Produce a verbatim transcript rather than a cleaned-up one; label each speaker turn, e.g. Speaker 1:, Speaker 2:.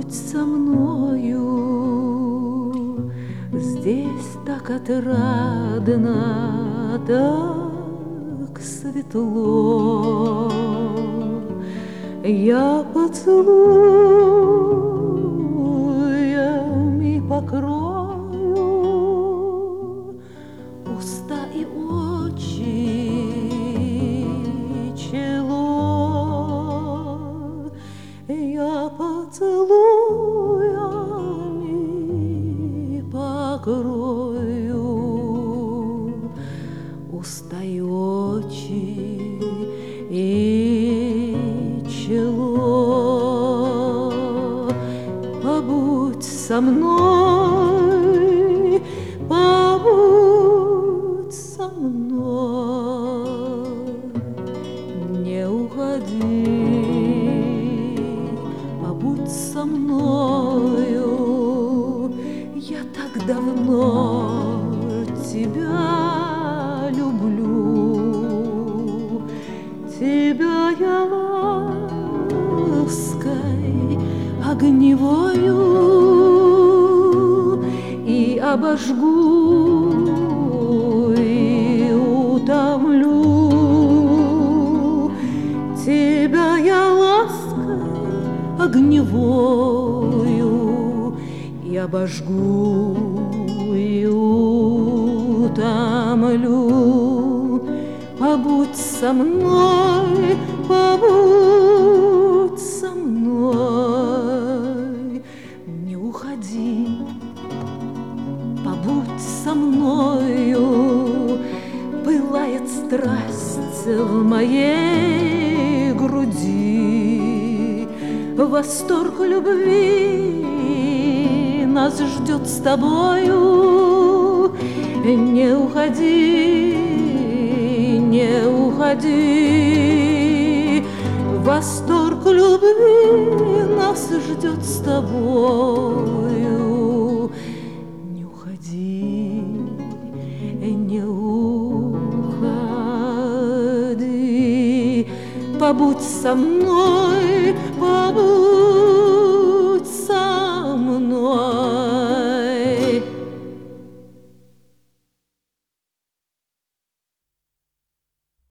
Speaker 1: побудь со мною, здесь так отрадно, так светло. Я поцелуями покрою уста и очи, чело. Я поцелуями покрою уста и очи и чело. Побудь со мной, побудь со мной, не уходи, побудь со мною. Я так давно тебя люблю, тебя я лаской огневою и обожгу, и утомлю. Тебя я лаской огневою и обожгу, и утомлю. Побудь со мной, побудь со мной, не уходи, побудь со мною. Пылает страсть в моей груди, восторг любви нас ждет с тобою. Не уходи, не уходи, восторг любви нас ждет с тобою. Не уходи, не уходи, побудь со мной, побудь.